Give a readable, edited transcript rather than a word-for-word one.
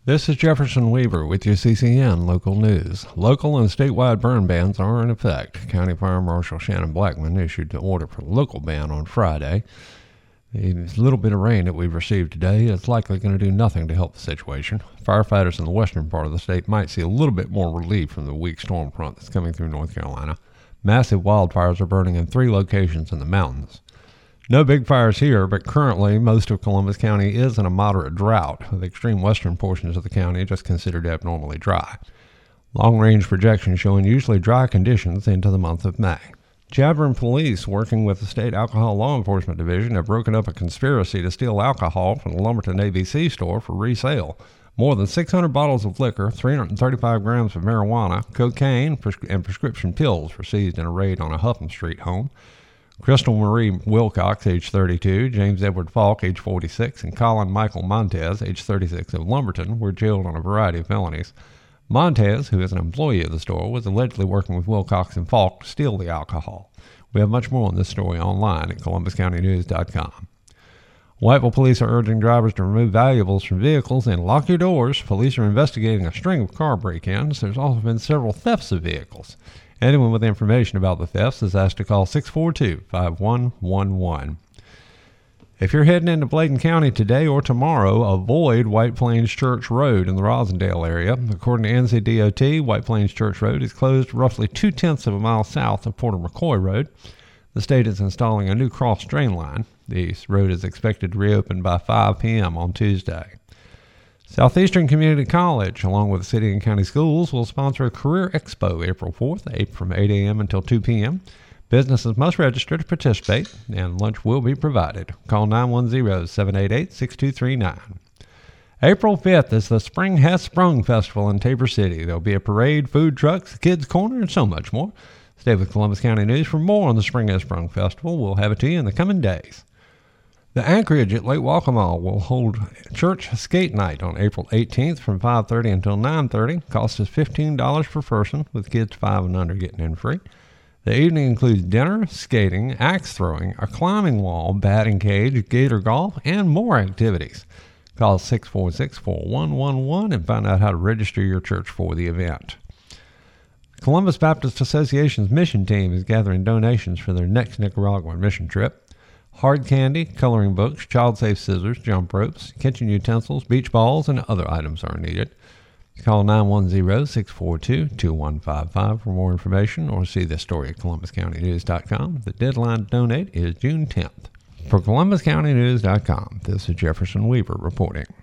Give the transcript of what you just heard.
This is Jefferson Weaver with your CCN Local News. Local and statewide burn bans are in effect. County Fire Marshal Shannon Blackman issued the order for the local ban on Friday. The little bit of rain that we've received today is likely going to do nothing to help the situation. Firefighters in the western part of the state might see a little bit more relief from the weak storm front that's coming through North Carolina. Massive wildfires are burning in 3 locations in the mountains. No big fires here, but currently most of Columbus County is in a moderate drought, with the extreme western portions of the county just considered abnormally dry. Long-range projections show unusually dry conditions into the month of May. Javelin Police, working with the State Alcohol Law Enforcement Division, have broken up a conspiracy to steal alcohol from the Lumberton ABC store for resale. More than 600 bottles of liquor, 335 grams of marijuana, cocaine, and prescription pills were seized in a raid on a Huffman Street home. Crystal Marie Wilcox, age 32, James Edward Falk, age 46, and Colin Michael Montez, age 36, of Lumberton, were jailed on a variety of felonies. Montez, who is an employee of the store, was allegedly working with Wilcox and Falk to steal the alcohol. We have much more on this story online at columbuscountynews.com. Whiteville police are urging drivers to remove valuables from vehicles and lock your doors. Police are investigating a string of car break-ins. There's also been several thefts of vehicles. Anyone with information about the thefts is asked to call 642-5111. If you're heading into Bladen County today or tomorrow, avoid White Plains Church Road in the Rosendale area. According to NCDOT, White Plains Church Road is closed roughly 0.2 of a mile south of Porter McCoy Road. The state is installing a new cross drain line. The road is expected to reopen by 5 p.m. on Tuesday. Southeastern Community College, along with the city and county schools, will sponsor a Career Expo April 4th, from 8 a.m. until 2 p.m. Businesses must register to participate, and lunch will be provided. Call 910-788-6239. April 5th is the Spring Has Sprung Festival in Tabor City. There will be a parade, food trucks, kids' corner, and so much more. Stay with Columbus County News for more on the Spring Has Sprung Festival. We'll have it to you in the coming days. The Anchorage at Lake Waccamaw will hold Church Skate Night on April 18th from 5:30 until 9:30. Cost is $15 per person, with kids 5 and under getting in free. The evening includes dinner, skating, axe throwing, a climbing wall, batting cage, gator golf, and more activities. Call 646-4111 and find out how to register your church for the event. Columbus Baptist Association's mission team is gathering donations for their next Nicaraguan mission trip. Hard candy, coloring books, child-safe scissors, jump ropes, kitchen utensils, beach balls, and other items are needed. Call 910-642-2155 for more information or see this story at columbuscountynews.com. The deadline to donate is June 10th. For columbuscountynews.com, this is Jefferson Weaver reporting.